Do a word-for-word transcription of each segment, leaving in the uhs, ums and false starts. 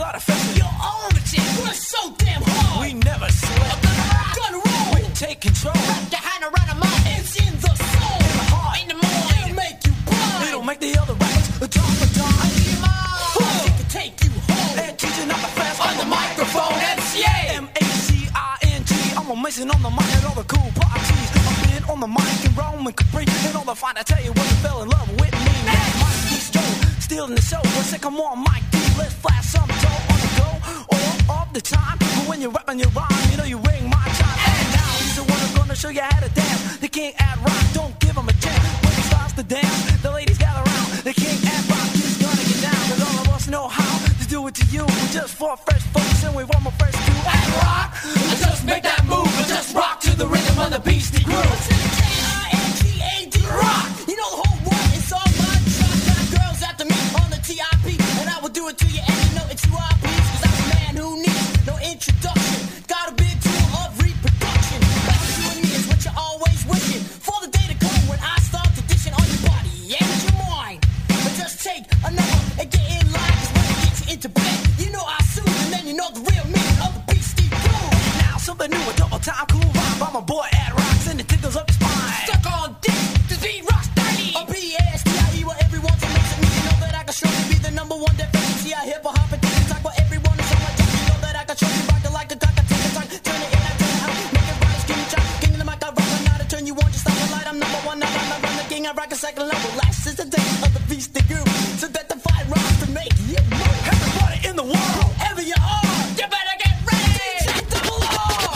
outside of festival. You're on the chick, we're so damn hard. We never slept. Gonna roll. We take control. Wrap your hand around a mind. It's in the soul. In the heart. In the mind. It'll make you blind. It'll make the other rappers a drop a dime. In your mind. It can take you home. And teaching up the fast on the microphone. M C A. M A C I N G. I'm a Mason on the mic and all the cool parties. I've been on the mic in Rome and Capri. And all the fine I tell you when you fell in love with me. Hey. Mike D. Stroh, stealing the show. I say, come on, Mike D. Let's flash some dough on the go. All of the time. But when you're rapping your rhyme, you know you ring my chime. And now he's the one who's gonna show you how to dance. The king at rock, don't give him a chance. When he starts to dance, the ladies gather around. The king at rock, he's gonna get down. Cause all of us know how to do it to you. Just for fresh folks, and we want my first two at rock. Just make that move, and just rock to the rhythm of the Beastie Groove. K I N G A D rock. You know the whole world is all my truck. Got girls after me on the T I P, and I will do it to you, and you know it's who I please. Cause I'm a man who needs no introduction. Got a big tool of reproduction. About you and me is what you're always wishing. For the day to come when I start to dishing on your body and your mind. But just take another and get in line. Cause when it gets you into bed, you know I soothe, and then you know the real meaning of the Beastie Groove. Now something new, a double time cool vibe. I'm a boy at rocks and it tickles up your spine. Stuck on dick, this beat rocks dirty. A B S T I E where everyone's amazing. Me, you know that I can surely be the number one definition. See I hip hop and tick tock, but everyone is on my job. You know that I can surely rock it like a cock. I take a time, turn it in, I turn it out. Make it right, skinny chop, king of the mic, I rock it now to turn you on. Just stop the light, I'm number one, now I'm the king. I rock a second level. Last is the day of the Beastie Groove. So that the fight rocks to make it move. Everybody in the world, wherever you are, you better get ready. Take the blow.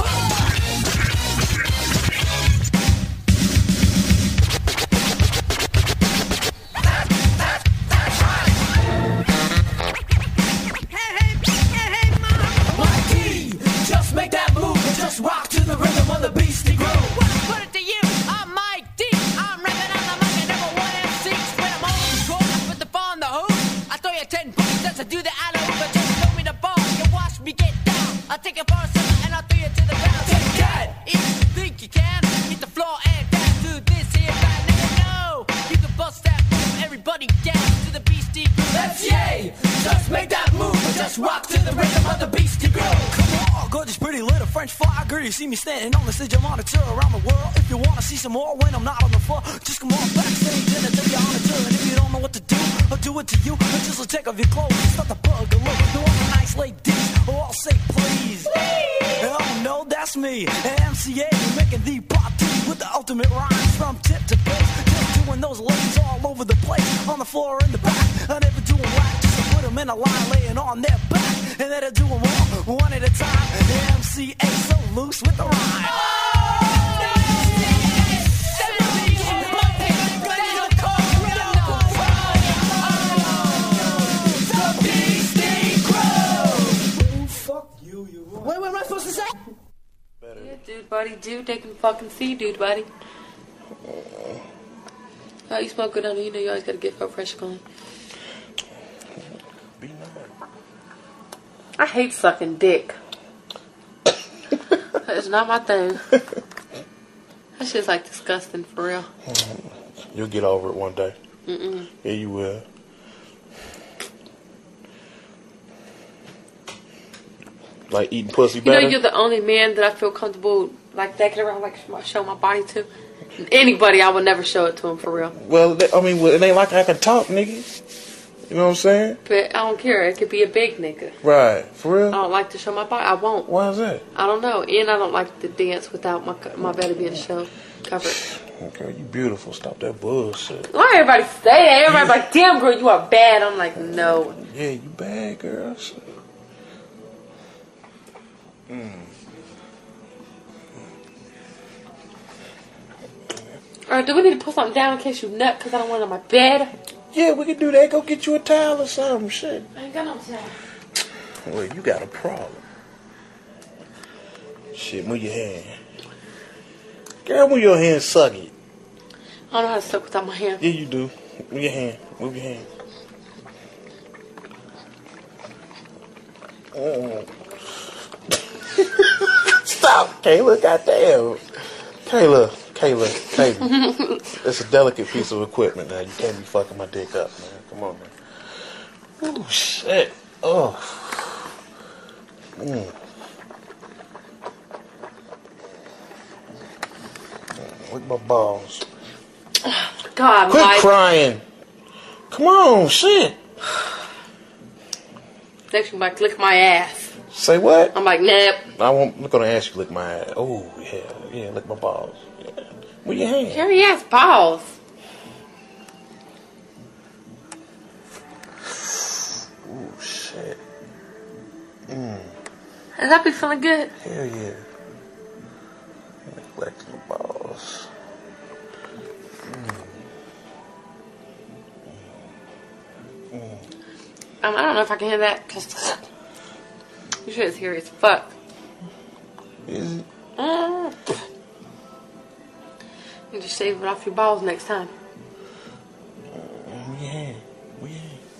Just make that move and just rock to the rhythm of the Beastie Groove. Well, I put it to you, I'm Mike D. I'm rapping on the mic and number one M C. When I'm on the court, I put the ball on the hoop. I throw you ten bucks just to do the alley-oop. But just throw me the ball, you watch me get down. I'll take it for a second and I'll throw you to the ground. Take that! If you think you can, hit the floor and dance to this here right now. You can bust that move, everybody dance to the Beastie Groove. Let's yay! Just make that move and just rock to the rhythm of the Beastie Groove. Come on, gorgeous, pretty little French fly girl. You see me standing on the stage, I'm on a tour around the world. If you wanna see some more when I'm not on the floor, just come on backstage and I'll take you on a tour. And if you don't know what to do, I'll do it to you. I'll just will take off your clothes and start to bug a look. Do all the nice ladies, or I'll say please. Oh no, that's me, M C A, making the pop tea with the ultimate rhymes from tip to base. Just doing those ladies all over the place, on the floor in the back. I never do them whack, just to put them in a line, laying on their back. And then I do them all, one at a time. M C A so loose with the rhyme. Wait, what am I supposed to say? Yeah, dude, buddy, dude, they can fucking see, dude, buddy. Oh, you smoke good on you know you always gotta get for fresh clean. Be nice. I hate sucking dick. It's not my thing. That shit's like disgusting, for real. You'll get over it one day. Mm-mm. Yeah, you will. Like eating pussy better? You know, you're the only man that I feel comfortable like decking around, like show my body to. Anybody, I would never show it to him, for real. Well, I mean, it ain't like I can talk, nigga. You know what I'm saying? But I don't care. It could be a big nigga. Right. For real? I don't like to show my body. I won't. Why is that? I don't know. And I don't like to dance without my my belly being shown, covered. Okay, you beautiful. Stop that bullshit. Why everybody say that? Everybody's like, damn, girl, you are bad. I'm like, no. Yeah, you bad, girl. Mm. Or do we need to put something down in case you nut because I don't want it on my bed? Yeah, we can do that. Go get you a towel or something. Shit. I ain't got no towel. Well, you got a problem. Shit, move your hand. Girl, move your hand, suck it. I don't know how to suck without my hand. Yeah, you do. Move your hand. Move your hand. Oh. Stop, Kayla. Goddamn. Kayla. Kayla. Kayla. It's a delicate piece of equipment now. You can't be fucking my dick up, man. Come on, man. Oh, shit. Oh. Mm. Look at my balls. God, Quit Mike. crying. Come on, shit. Next, you're like, lick my ass. Say what? I'm like, nope. I won't. I'm gonna ask you to lick my ass. Oh yeah, yeah, lick my balls. Yeah. With your hand. Hairy ass balls. Ooh, shit. Mm. Does that be feeling good? Hell yeah. Neglecting the balls. Mm. Mm. Um, I don't know if I can hear that. Cause you shit is hairy as fuck. Is it? Mm. You just shave it off your balls next time. Mm, yeah. Yeah.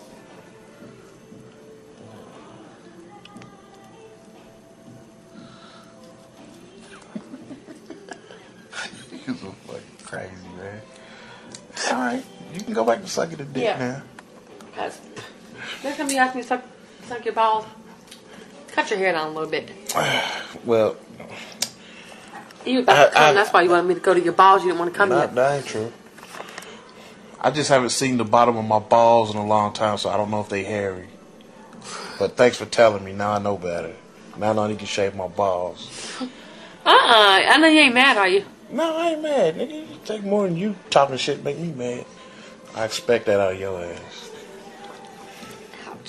You're so fucking crazy, man. Alright, you can go back to sucking the dick Yeah. now. Cause next time you ask me to suck, suck your balls, cut your hair down a little bit. Well, You about to I- come, I- that's why you wanted me to go to your balls. You didn't want to come not, yet. that ain't true. I just haven't seen the bottom of my balls in a long time, so I don't know if they hairy. But thanks for telling me. Now I know better. Now I know I need to shave my balls. Uh-uh. I know you ain't mad, are you? No, I ain't mad, nigga. It take more than you talking shit make me mad. I expect that out of your ass. Ouch.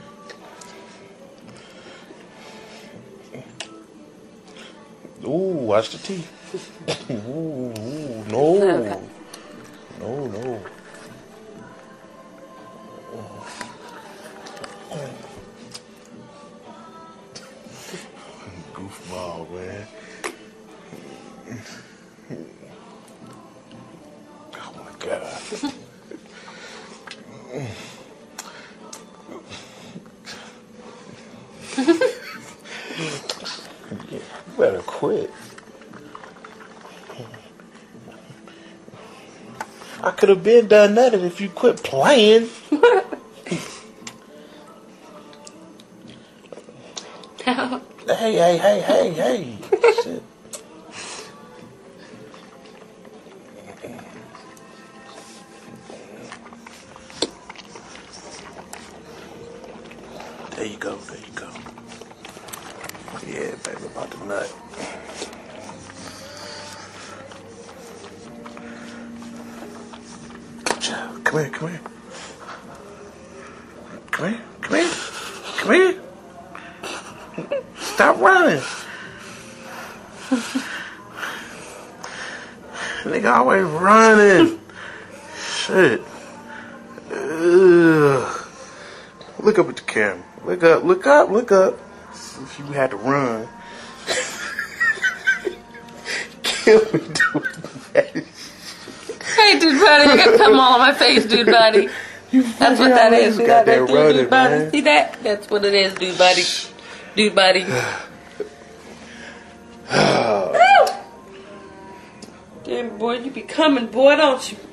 Ooh, watch the teeth. ooh, ooh, no. No, no. Goofball, man. Oh my God. You better quit. I could have been done that if you quit playing. Hey, hey, hey, hey, hey. Shit. There you go, there you go. Yeah, baby, about the nut. Come here, come here. Come here, come here. Come here. Stop running. Nigga always running. Shit. Ugh. Look up at the camera. Look up, look up, look up. If you had to run. Kill me doing that. Hey, dude, buddy, you got come all on my face, dude, buddy. That's what that is. See that, that dude, dude, buddy? See that? That's what it is, dude, buddy. Dude, buddy. Damn, boy, you be coming, boy, don't you?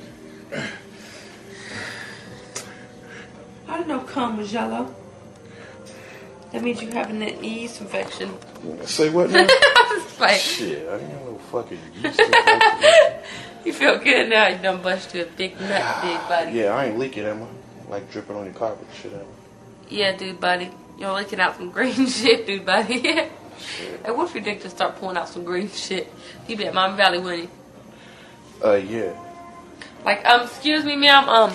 I didn't know cum was yellow. That means you having that yeast infection. Say what now? Like, shit, I didn't know fucking yeast infection. You feel good now. You done bust you a big nut, dude, buddy. Yeah, I ain't leaking, am I? Like dripping on your carpet and shit, am I? Yeah, dude, buddy. You're licking out some green shit, dude, buddy. Hey, what if your dick just start pulling out some green shit? You be at Mom Valley, wouldn't you? Uh, yeah. Like, um, excuse me, ma'am, um.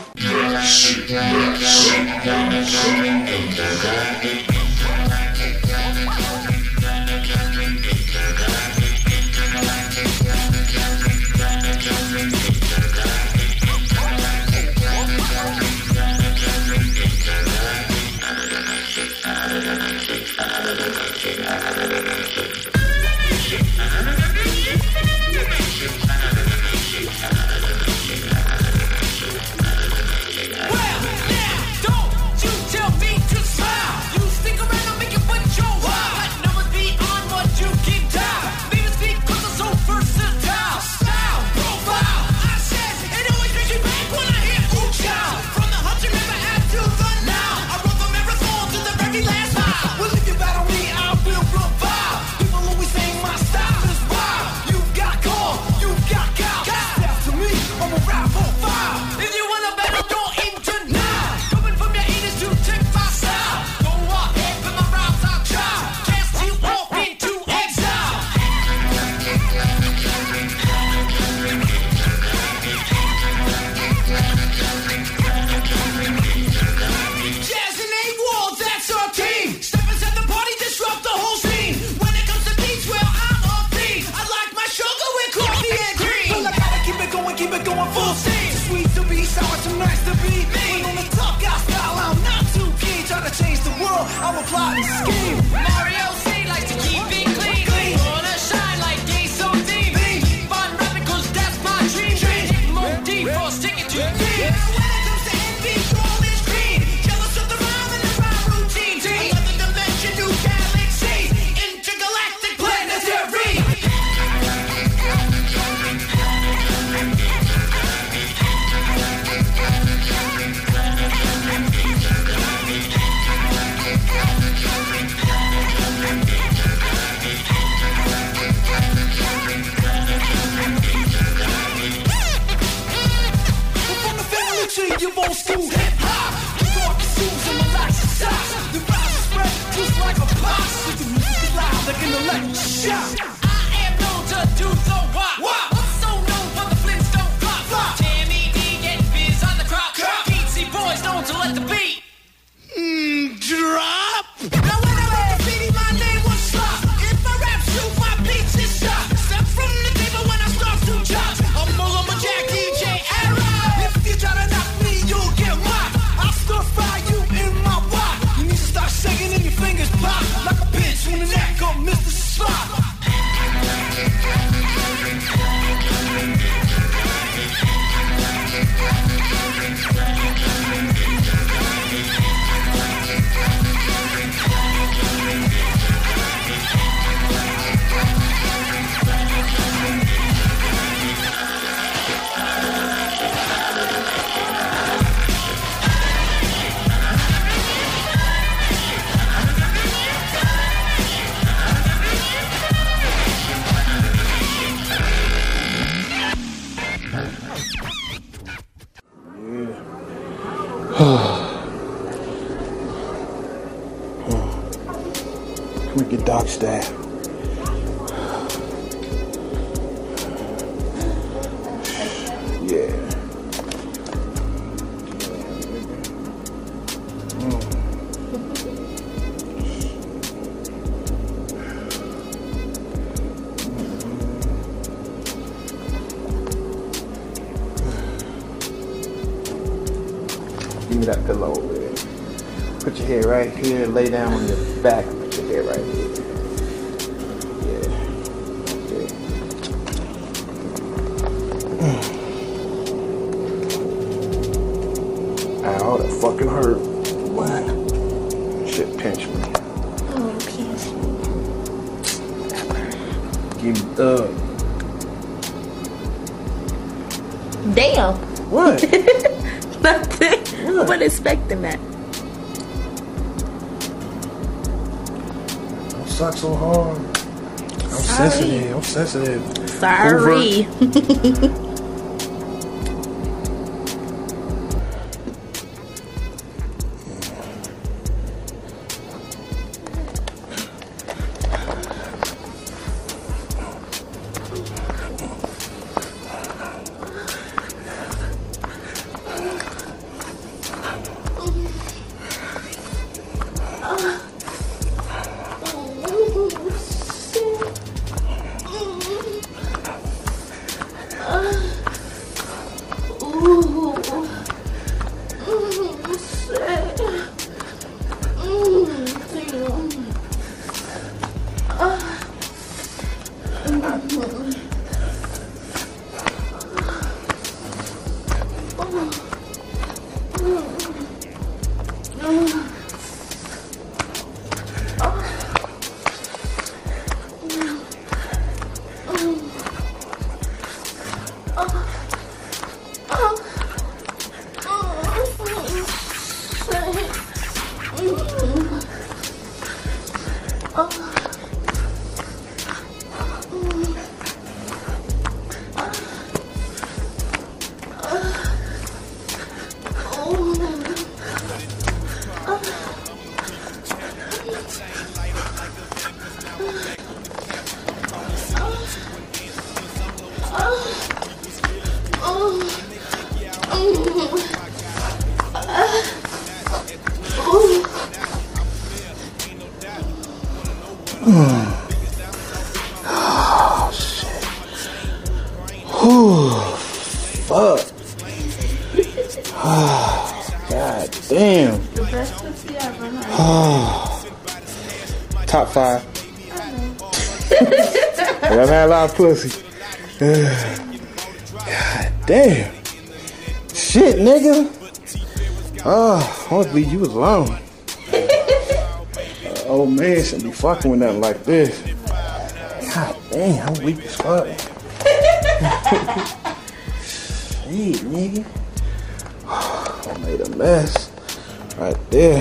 Well, now, don't you tell me to smile. You stick I will plot and scheme. Mario C likes to keep it clean. clean. Wanna shine like gay so deep. Deep. Fun rapping cause that's my dream. dream. More deep or stick it to the beat. When it comes to envy, all is green. Jealous of the rhyme and the rhyme routine. Another dimension, new galaxies. Intergalactic planetary. You won't school hip-hop. You thought the shoes and my locks and socks. The rhymes spread just like a box. With the music is loud like an electric shock. I am known to do the wop. Wop. I'm so known for the Flintstone flop. Flop. Tammy D get biz on the crop. Crop. Beatsy boys known to let the beat mm, drop. Now when I wrote the B D, my name was Slop. If I rap shoot, my beats is shot. Step from the table when I start to chop. I'm Mullah Jack D J Era. If you try to knock me, you'll get mocked. I'll stir fry you in my wok. You need to start shaking and your fingers pop like a bitch when the neck of Mister Slop. Can we get Doc staff? Yeah. Give me that pillow over there. Put your head right here, lay down on your back, and put your head right here. Yeah. Okay. Ow, that fucking hurt. What? Shit pinched me. Oh, okay. Give me thug. Damn. What? Nothing. What? I wasn't expecting that. Don't suck so hard. I'm Sorry. sensitive. I'm sensitive. Sorry. Hoover. Oh, shit. Whew. Fuck. Oh, God damn. The best pussy ever, huh? Oh. Top five. I've had a lot of pussy. God damn. Shit, nigga. Oh, I want to leave you alone. uh, old man shouldn't be fucking with nothing like this. God damn, I'm weak as fuck. Shit, nigga. I made a mess right there.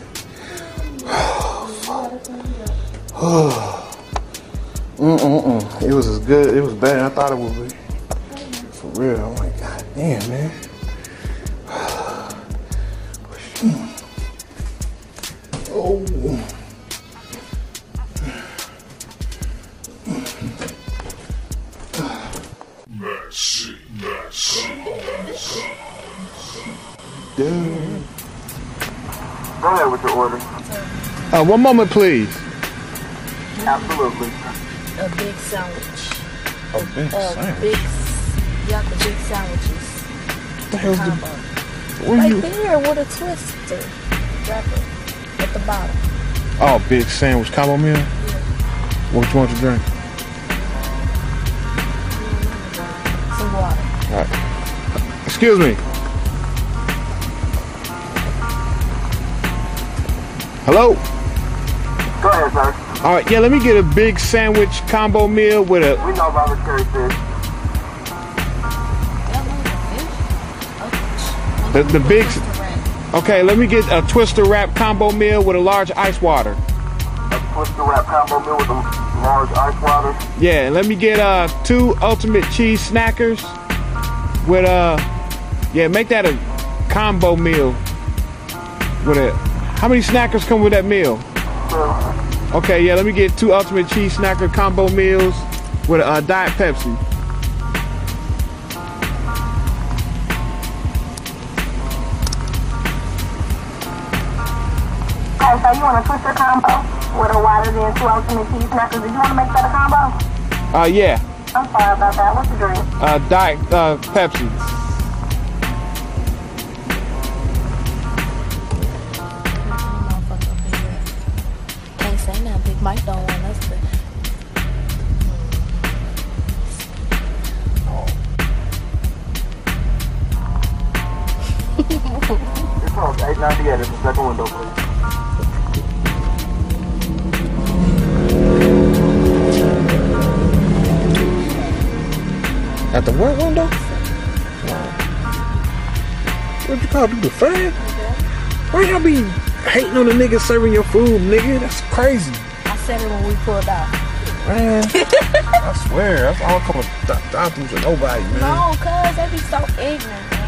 Oh, fuck. Oh. Mm-mm-mm. It was as good, it was better than I thought it would be. For real, I'm like, God damn, man. Oh. Mercy, mercy, mercy. Dude. Go ahead with your order. Uh, one moment, please. Absolutely. A big sandwich. A big Uh, sandwich? big, yeah, the big sandwiches. What the hell's the... Combo. Where Right you... there with a twister wrapper at the bottom. Oh, big sandwich combo meal? Yeah. What you want to drink? Some water. All right. Excuse me. Hello? Go ahead, sir. All right, yeah, let me get a big sandwich combo meal with a... We know about the cherry fish. The, the big... Okay, let me get a twister wrap combo meal with a large ice water. A twister wrap combo meal with a large ice water. Yeah, and let me get uh two ultimate cheese snackers with uh yeah, make that a combo meal with a... How many snackers come with that meal? Sure. Okay, yeah, let me get two ultimate cheese snacker combo meals with a uh, Diet Pepsi. Alright, so you want a twister combo with a water and two ultimate cheese snackers? Did you want to make that a combo? Uh, yeah, I'm sorry about that. What's the drink? uh, Diet uh, Pepsi. Can't say now. Big Mike don't want us to. It's called eight ninety-eight. It's the second window, please. At the what window? What you call it, the fan? Why y'all be hating on the niggas serving your food, nigga? That's crazy. I said it when we pulled out. Man, I swear, that's all coming down through to nobody, man. No, cuz they be so ignorant, man.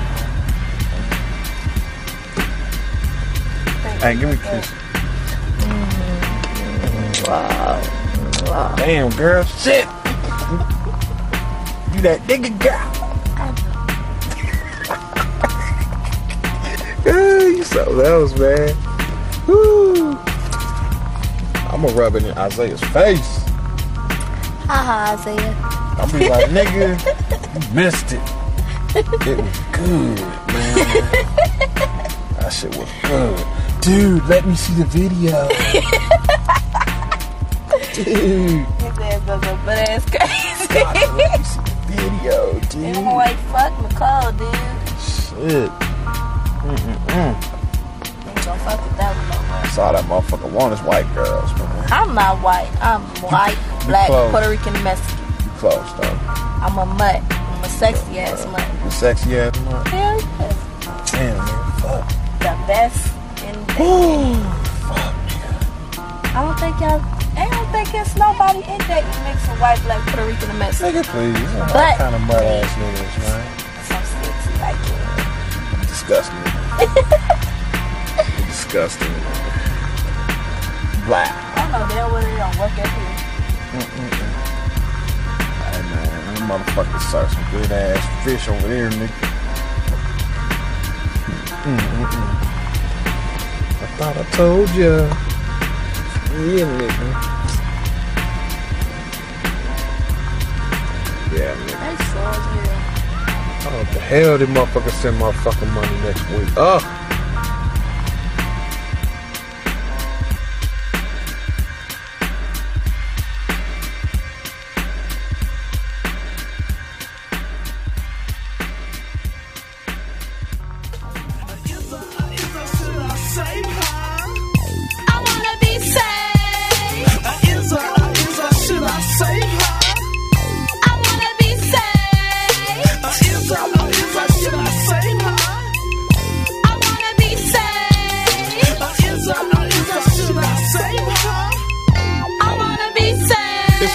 Hey, give me a kiss. Wow. Wow. Damn, girl, shit. You that nigga girl. Yeah, you something else, man. Woo. I'm gonna rub it in Isaiah's face. Haha, Isaiah. I'll be like, nigga, you missed it. It was good, man. That shit was good. Dude, let me see the video. Dude. His ass does a butt ass crazy. God, let me see the video, dude. I'm like, fuck Nicole, dude. Shit. Mm-mm-mm. Ain't gonna fuck with that one no more. I saw that motherfucker want his white girls, man. I'm not white. I'm white, black, close. Puerto Rican, and Mexican. You close, though. I'm a mutt. I'm a sexy ass mutt. You sexy ass mutt. Hell yeah. Damn, man. Fuck. The best in the Fuck, I don't think y'all, I don't think it's nobody in there you mix of white, black, Puerto Rican, and Mexican. nigga, please. You know But- what kind of mud ass niggas, man. So sexy like it. Disgusting. Disgusting. Black. I don't know damn well they don't work at here. Hey, man. Them motherfuckers serve some good ass fish over there, nigga. Mm-mm-mm. I thought I told ya. Yeah, nigga. Yeah, nigga. They saw as hell. Oh, what the hell did motherfuckers send my fucking money next week? Oh.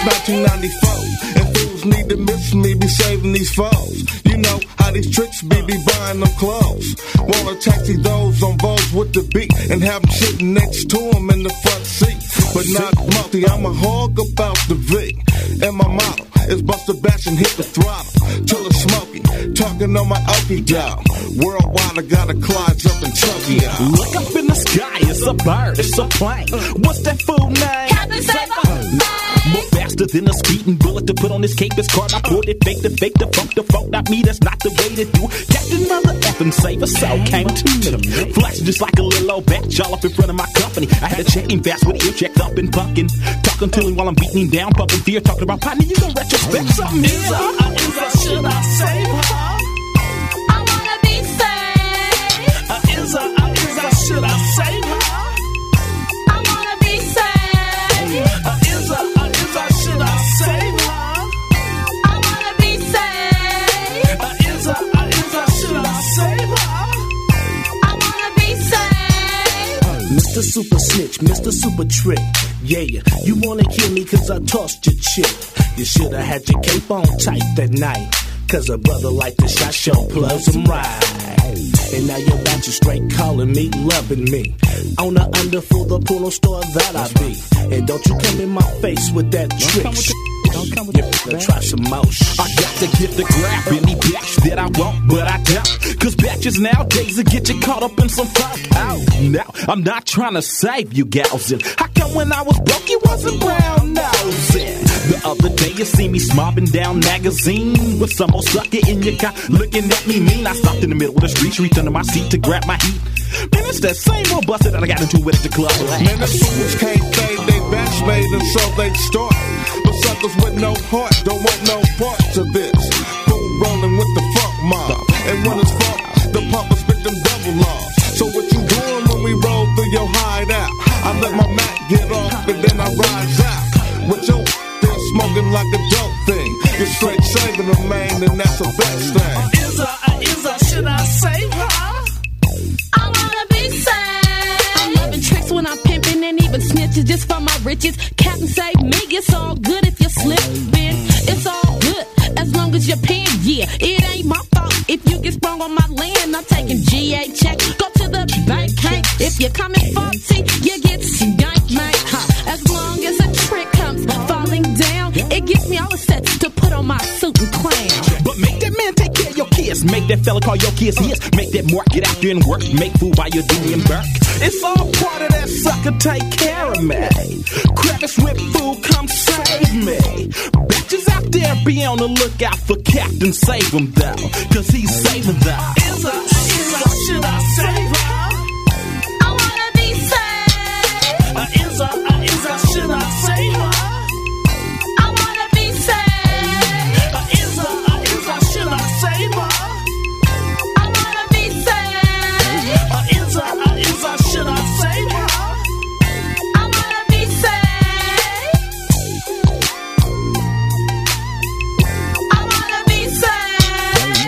nineteen ninety-four. And fools need to miss me, be saving these foes. You know how these tricks be, be buying them clothes. Wanna taxi those on Vogues with the beat and have them sitting next to them in the front seat. But not multi, I'm a hog about the V. And my motto is bust a bash and hit the throttle till it's smoky. Talking on my okie down. Worldwide, I got a Clyde's up in Tokyo. Look up in the sky, it's a bird, it's a plane. What's that fool name? Captain Saber. More faster than a speeding bullet to put on this cape. This card I pulled it, fake the fake, the funk, the funk. Not me, that's not the way to do. Captain Mother effing Saber, so came to me. Flashing just like a little old batch, all up in front of my company. I had to check him fast with ear checked up and punkin'. Talking to him while I'm beating him down, pumping fear. Talking about partner, you gon' retrospect something here. Is I, is I, should I save her? I wanna be saved. Uh, is I, is I, should I save her? I wanna be saved. Uh, is I, is I, should I save her? I wanna be saved. Uh, is I, is I, should I save her? I wanna be saved. Mister Super Snitch, Mister Super Trick. Yeah, you wanna kill me cause I tossed your chick. You shoulda had your cape on tight that night. Cause a brother like the shot show plus him right. And now you're back to straight calling me, loving me. On the underfoot, the porno store that I be. And don't you come in my face with that trick. Don't come with that. Try some more. I got to get the grab any batch that I want, but I don't. Cause batches nowadays will get you caught up in some funk. Oh, now I'm not trying to save you gals. And how come when I was broke you wasn't brown nosing? The other day you see me smobbing down magazine with some old sucker in your car looking at me mean. I stopped in the middle of the street, reached under my seat to grab my heat. Man, it's that same old busted that I got into with at the club. Man, the fools can't fade, they batch made and so they start. But suckers with no heart don't want no parts of this. Fool rolling with the funk mob. And when it's funk, the pumpers spit them double laws. So what you doing when we roll through your hideout? I let my Mac get off and then I rise out. With your smoking like a dope thing. You're straight saving a man, and that's the best thing. Is I, is I, should I save her? I wanna be saved. I'm loving tricks when I'm pimping and even snitches just for my riches. Captain save me, it's all good if you're slipping. It's all good as long as you're paying. Yeah, it ain't my fault if you get sprung on my land. I'm taking G A check. Go to the bank, hey. If you're coming faulty, you get stank, mate. Huh. As long as a trick comes falling down, it gives me all the sets to put on my suit and crown. But make that man take care of your kids. Make that fella call your kids his. Make that mark get out there and work. Make food while you're doing work. It's all part of that sucker, take care of me. Crevice with food, come save me. Bitches out there be on the lookout for Captain Save him though. Cause he's saving them. Is I, is I, should I save her? I wanna be saved. Uh, is I, is I, should I save her? I wanna be saved. Uh, is I, is I, should I save her? I wanna be saved. Uh, is I, is I, should I save her? I wanna be saved. I wanna be saved.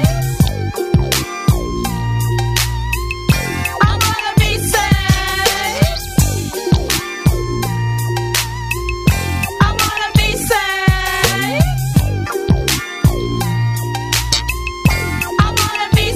I wanna be saved. I wanna be saved. I wanna be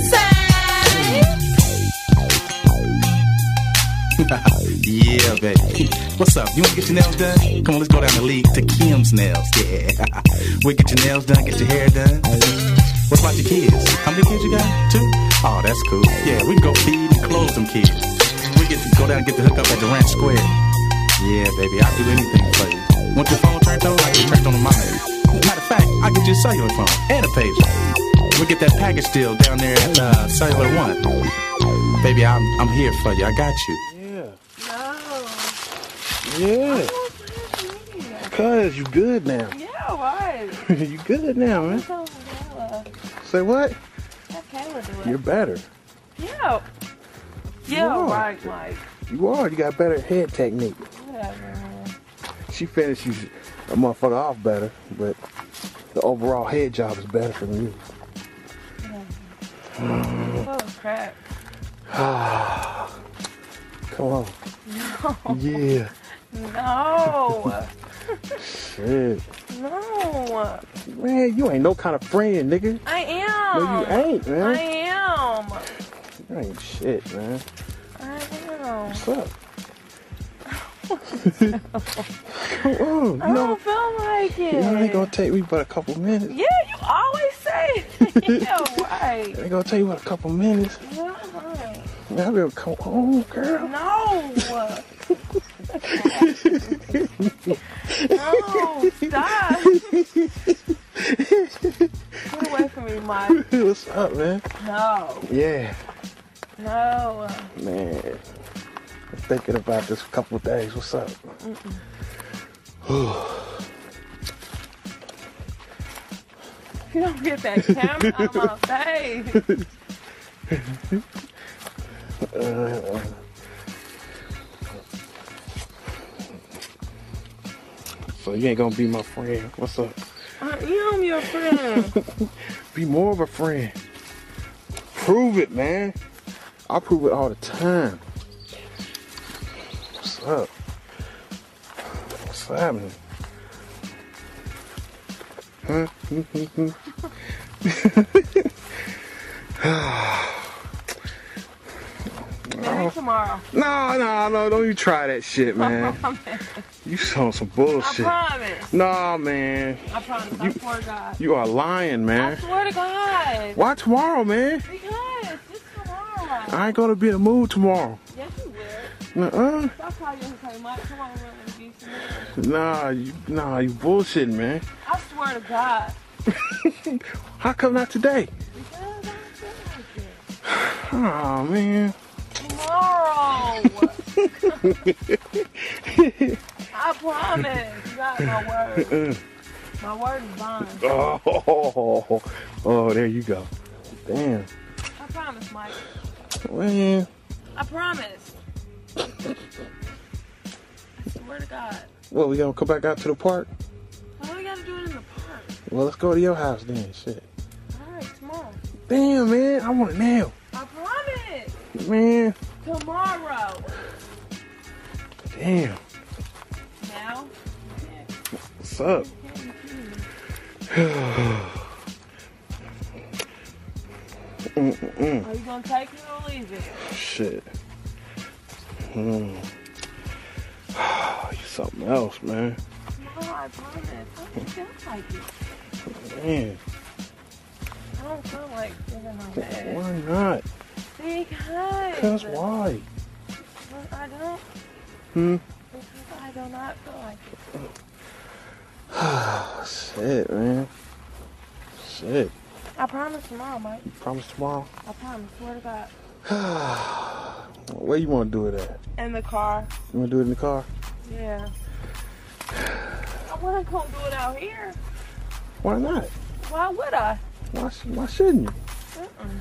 saved. Yeah, baby. What's up? You wanna get your nails done? Come on, let's go down the league to Kim's Nails. Yeah. We'll get your nails done, get your hair done. What about your kids? How many kids you got? Two? Oh, that's cool. Yeah, we can go feed and clothe them kids. We get to go down and get the hookup at the Ranch Square. Yeah, baby, I'll do anything for you. Want your phone turned on? I get it turned on to mine. Matter of fact, I'll get you a cellular phone and a pager. We'll get that package deal down there at uh, Cellular One. Baby, I'm, I'm here for you. I got you. Yeah. Cuz, you good now. Yeah, why? You good now, man. Say what? You're better. Yeah. Yeah, right, Mike. You are. You got better head technique. Whatever, man. She finishes a motherfucker off better, but the overall head job is better for me. Oh, crap. Come on. No. Yeah. No. Shit. No. Man, you ain't no kind of friend, nigga. I am. No, you ain't, man. I am. You ain't shit, man. I am. What's up? Come on. You I know, don't feel like it. you know, it ain't gonna take me but a couple minutes. Yeah, you always say. Yeah, right. It ain't gonna take you but a couple minutes. Yeah, right. Now we'll come home, girl. No. No, stop. Get away from me, Mike. What's up, man? No. Yeah. No. Man. I'm thinking about this for a couple of days. What's up? If you don't get that camera out of my face. uh, so you ain't gonna be my friend. What's up? I am your friend. Be more of a friend. Prove it, man. I prove it all the time. What's up? What's happening? Huh? Maybe tomorrow. No, no, no, don't you try that shit, man. You on some bullshit. I promise. Nah, man. I promise. You, I swear to God. You are lying, man. I swear to God. Why tomorrow, man? Because it's tomorrow. I ain't gonna be in the mood tomorrow. Yes, you will. Nuh-uh. Stop calling you and say, Mike, come on, we're going to get some. Nah, you, nah, you bullshitting, man. I swear to God. How come not today? Because I don't feel like it. Oh, man. Tomorrow. I promise. You got my word. My word is bond. Oh, oh, oh, oh, there you go. Damn. I promise, Mike. Man. I promise. I swear to God. Well, we gonna come back out to the park? Why we gotta do it in the park? Well, let's go to your house then. Shit. Alright, tomorrow. Damn, man. I want it now. I promise. Man. Tomorrow. Damn. Now? What's up? Mm-mm. Are you gonna take it or leave it? Shit. Hmm. You something else, man. No, I promise. I don't feel like it. Man. I don't feel like giving my bed. Why not? Because. Because why? Because I don't. Hmm? Because I do not feel like it. Shit, man. Shit. I promise tomorrow, Mike. You promise tomorrow? I promise. Swear to God. Where you want to do it at? In the car. You want to do it in the car? Yeah. I wouldn't come do it out here. Why not? Why would I? Why, sh- why shouldn't you? Mm-mm.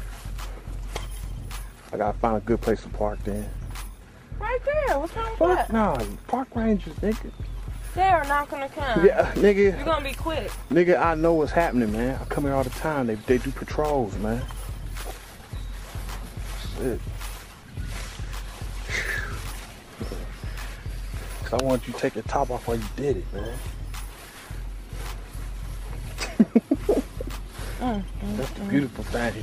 I gotta find a good place to park then. Right there. What's wrong with Fuck that? nah, park rangers, nigga. They are not gonna come. Yeah, nigga. You're gonna be quick. Nigga, I know what's happening, man. I come here all the time. They they do patrols, man. Shit. Cause I want you to take your top off while you did it, man. mm, mm, That's the mm. beautiful thing.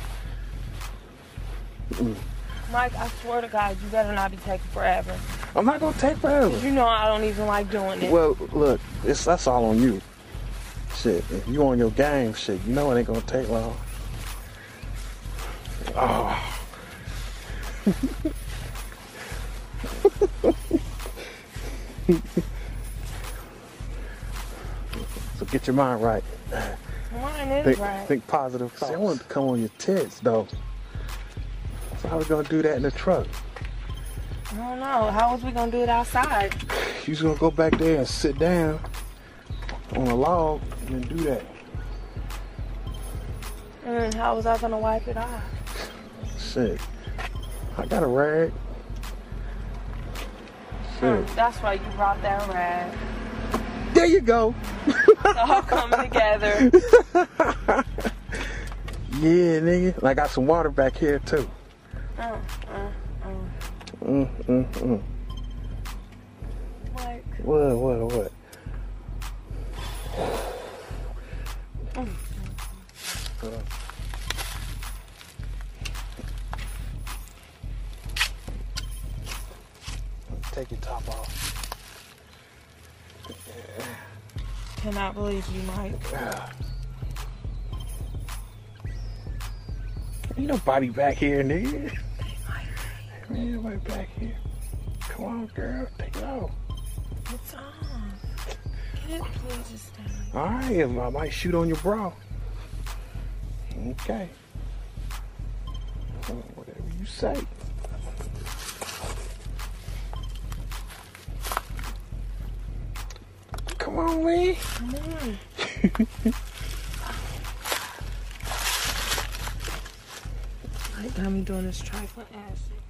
Mm. Mike, I swear to God, you better not be taking forever. I'm not gonna take forever. You know I don't even like doing it. Well, look, it's that's all on you. Shit, if you on your game, shit, you know it ain't gonna take long. Oh. So get your mind right. Mine is think, right. think positive. See, I want to come on your tits, though. So how we gonna do that in the truck? I don't know. How was we gonna do it outside? You just gonna go back there and sit down on a log and then do that. And then how was I gonna wipe it off? Shit. I got a rag. Shit. Hmm, that's why you brought that rag. There you go. It's all coming together. Yeah, nigga. And I got some water back here, too. Mm, mm, mm. mm, mm, mm. Like, What, what, what? mm. Uh, take your top off. Yeah. Cannot believe you, Mike. Yeah. Ain't nobody back here, nigga. Ain't nobody back here. Come on, girl. Take it off. It's on. Get it, please, just down. Alright, I might shoot on your bra. Okay. Whatever you say. Come on, Lee. Come on. I got me doing this trifling ass shit.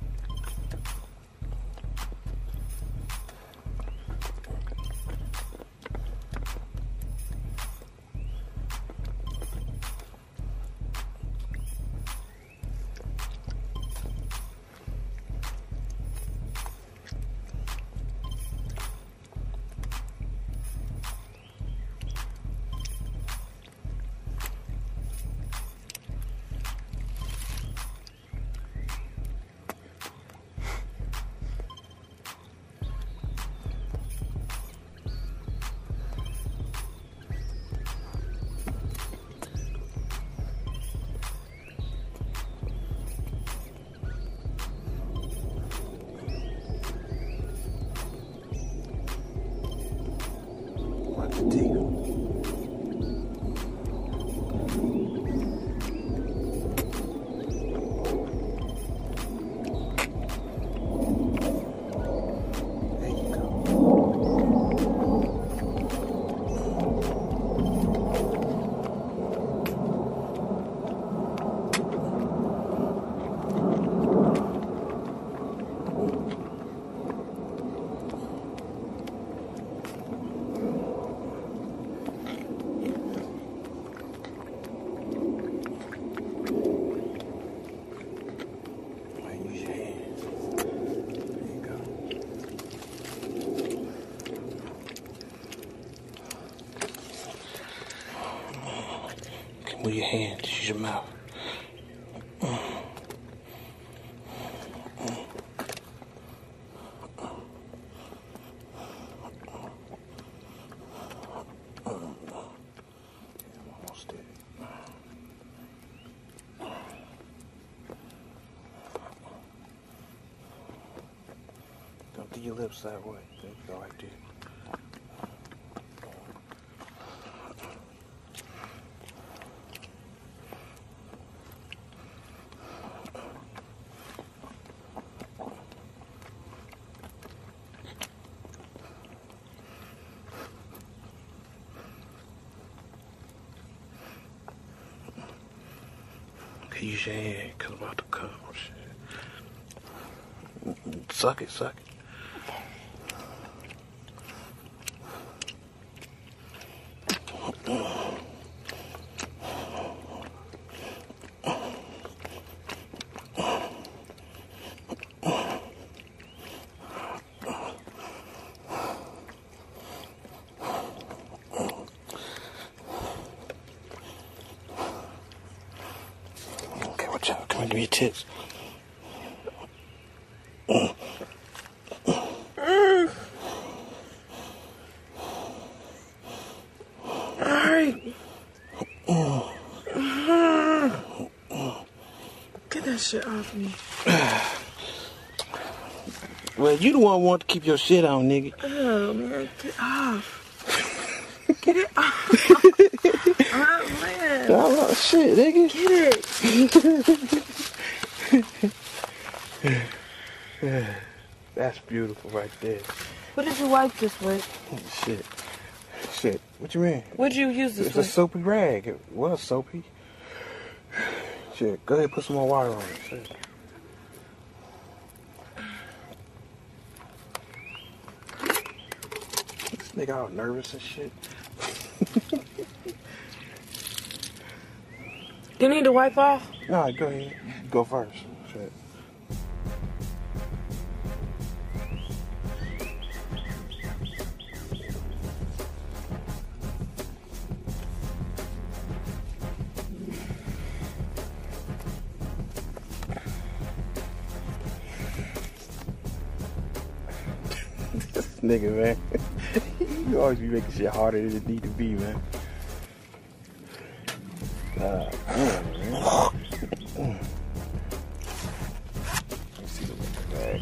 Move your hand, use your mouth. Almost did. Don't do your lips that way. There you go, right there. Use your hand, cause I'm about to come. Shit. Suck it, suck it. Come on, give me your tits. Mm. Mm. Alright. Mm. Get that shit off me. Well, you the one who want to keep your shit on, nigga. Oh, man, get off. Get it off. Oh, man. Oh, shit, nigga. Get it. That's beautiful right there. What did you wipe this with? Shit. Shit. What you mean? What'd you use this it's with? It's a soapy rag. It was soapy. Shit. Go ahead and put some more water on it. Shit. This nigga all nervous and shit. You need to wipe off? Nah, go ahead. Go first. Shit. nigga, man. You always be making shit harder than it need to be, man. Uh, mm, man. Let's see what's in the bag.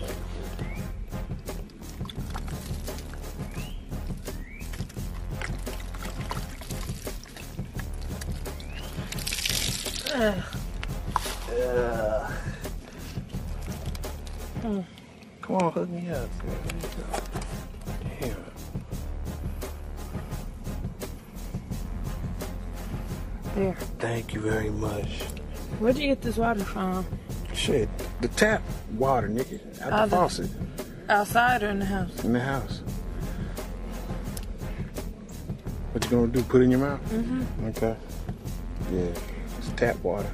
Ugh. Uh, Hmm. Come on, hook me up. Damn. There. Thank you very much. Where'd you get this water from? Shit, the tap water, nigga, out Uh, the the- faucet Outside or in the house? in the house. What you gonna do? Put it in your mouth? Mm-hmm. Okay. Yeah, it's tap water.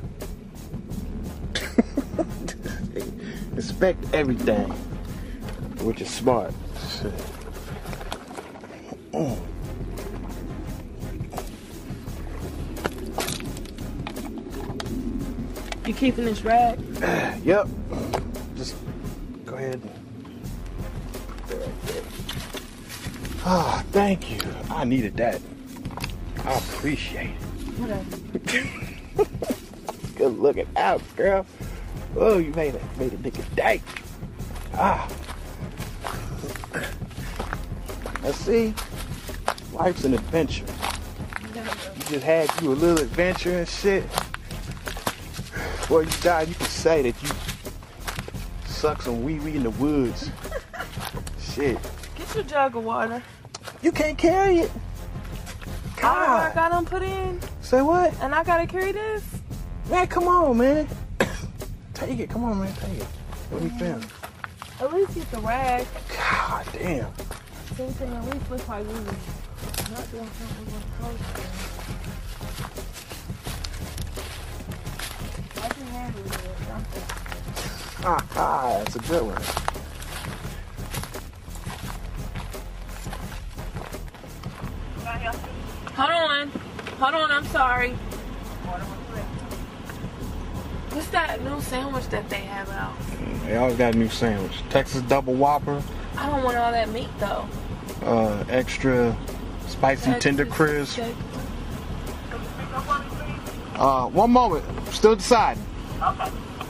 Inspect everything, which is smart. Shit. Mm. You keeping this rag? Yep. Just go ahead and put that right there. Ah, thank you. I needed that. I appreciate it. Whatever. Good looking out, girl. Oh, you made it, made a nigga day. Ah. Let's see. Life's an adventure. You just had you a little adventure and shit. Before you die, you can say that you suck some wee wee in the woods. Shit. Get your jug of water. You can't carry it. God. I got them put in. Say what? And I gotta carry this? Man, come on, man. Take it. Come on, man. Take it. Let me film. At least get the rag. God damn. Same thing, at least looks like we was not doing something we weren't supposed to. I can handle it, something. Ah, ah, that's a good one. Hold on. Hold on, I'm sorry. What's that new sandwich that they have out? They always got a new sandwich. Texas Double Whopper. I don't want all that meat though. Uh, extra spicy Texas tender crisp. steak. Uh, one moment. Still deciding. Okay.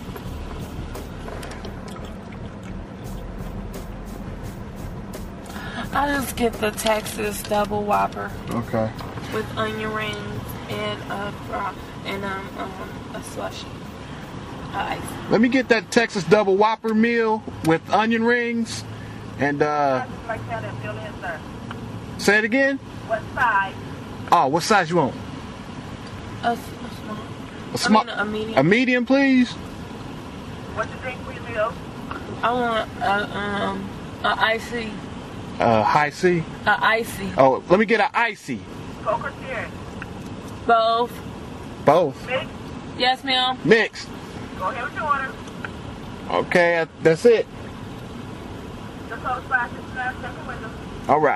I just get the Texas Double Whopper Okay. with onion rings and a fry and um, um a slushie. Uh, ice. Let me get that Texas Double Whopper meal with onion rings. And, uh, Like that and fill in, sir. say it again? What size? Oh, what size you want? A, s- a small. A small, I mean, a medium. A medium, please. What you drink for your meal? I want a um a icy Uh, high C. a icy. Oh, let me get an icy. Coke or cherry? Both. Both. Mix? Yes, ma'am. Mixed. Go ahead with your order. Okay, uh, that's it. Just hold the five, six, nine, second window. All right.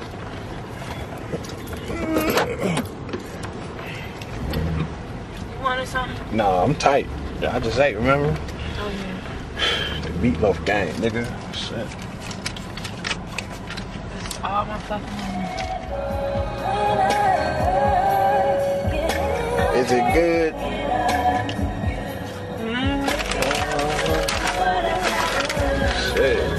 You wanted something? No, I'm tight. I just ate, remember? Oh yeah. The meatloaf gang, nigga. Shit. This is all my fucking money. Is it good? Mm. Shit.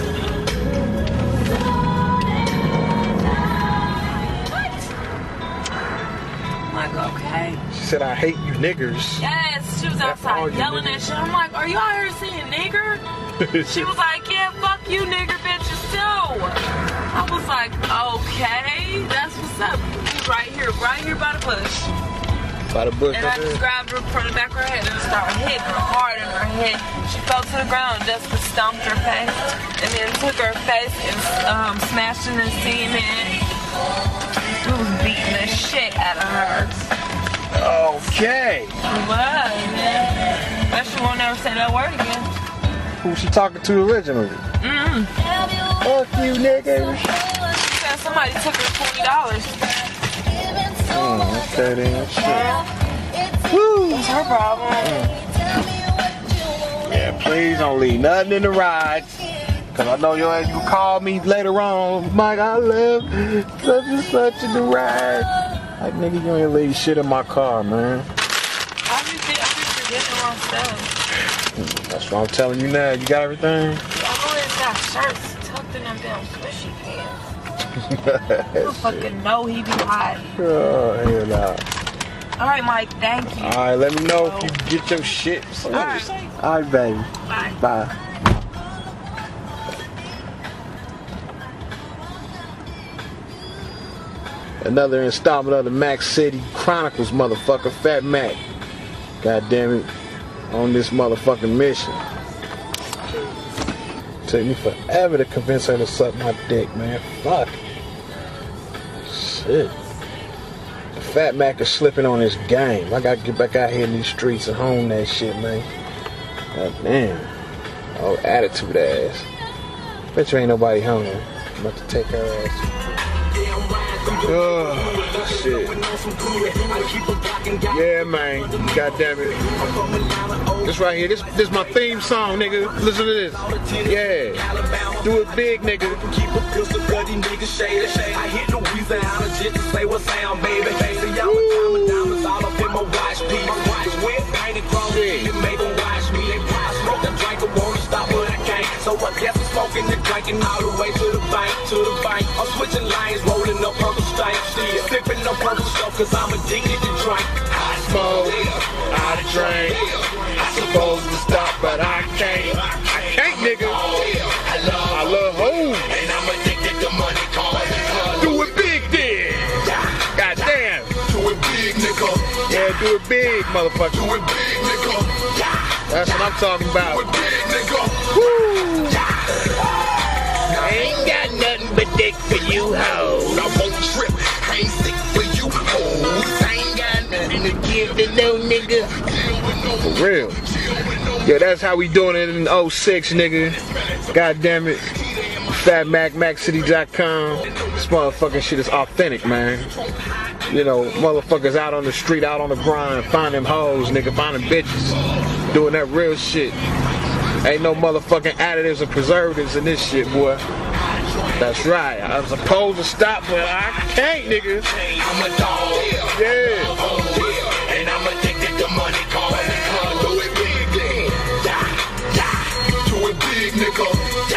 I'm like, okay. She said, I hate you niggers. Yes, she was That's all outside you yelling that niggas. shit. I'm like, are you out here saying nigger? She was like, yeah, fuck you nigger bitches too. I was like, okay, that's what's up. He's right here, right here by the bush. By the bush, And I right just there. grabbed her from the back of her head and started hitting her hard in her head. She fell to the ground, just stomped her face, and then took her face and um, smashed in the cement. We was beating the shit out of her. Okay. We was, man. But she won't never say that word again. Who she talking to originally? Mm-mm. Fuck you, niggas. She said somebody took her twenty dollars. Mm, okay then. Shit. Woo. It's her problem. Yeah, please don't leave nothing in the rides. Cause I know your ass, you call me later on, Mike, I left such and such in the ride. Like, nigga, you ain't leave shit in my car, man. I be, I be forgetting the wrong stuff. That's what I'm telling you now. You got everything? I always got shirts tucked in them damn squishy pants. You fucking know he be hot. Oh, hell nah. Alright, Mike, thank you. Alright, let me know if you get your shit. Alright. Alright, baby. Bye. Bye. Another installment of the Mac City Chronicles, motherfucker. Fat Mac. God damn it. On this motherfucking mission. Took me forever to convince her to suck my dick, man. Fuck. Shit. Fat Mac is slipping on his game. I gotta get back out here in these streets and hone that shit, man. God damn. Oh, attitude ass. Bet you ain't nobody home. I'm about to take her ass. Oh, shit. Yeah, man. God damn it. This right here, this this my theme song, nigga. Listen to this. Yeah. Do it big, nigga. Keep a pistol, bloody nigga, shade, shade. I hit Louisiana just to say what's sound, baby. See, I'm a diamond, diamonds all up in my watch piece. My watch wet, painted chrome, you make them watch me. I smoke and drink, I won't stop, but I can't. So I guess I'm smoking and drinking all the way to the bank, to the bank. I'm switching lanes, rolling up purple stank. Still sipping no purple stuff, cause I'm addicted to drink. I smoke, I drink. I supposed to stop, but I can't. I can't, nigga. I love, I love hoes. And I'm addicted to money, cars. Do it big, then. God damn. Do it big, nigga. Yeah, do it big, motherfucker. Do it big, nigga. That's what I'm talking about. Do it big, nigga. Woo. I ain't got nothing but dick for you, hoes. I won't trip. I ain't sick for you, hoes. I ain't got nothing to give to no nigga. For real. Yeah, that's how we doing it in oh six, nigga. God damn it. Fat Mac, Mac City dot com. This motherfucking shit is authentic, man. You know, motherfuckers out on the street, out on the grind, finding hoes, nigga, finding bitches. Doing that real shit. Ain't no motherfucking additives or preservatives in this shit, boy. That's right. I was supposed to stop, but I can't, nigga. I'm a dog. Yeah. And I'm addicted to money, cars. Do it big, then. Die, die. Do it big, nigga.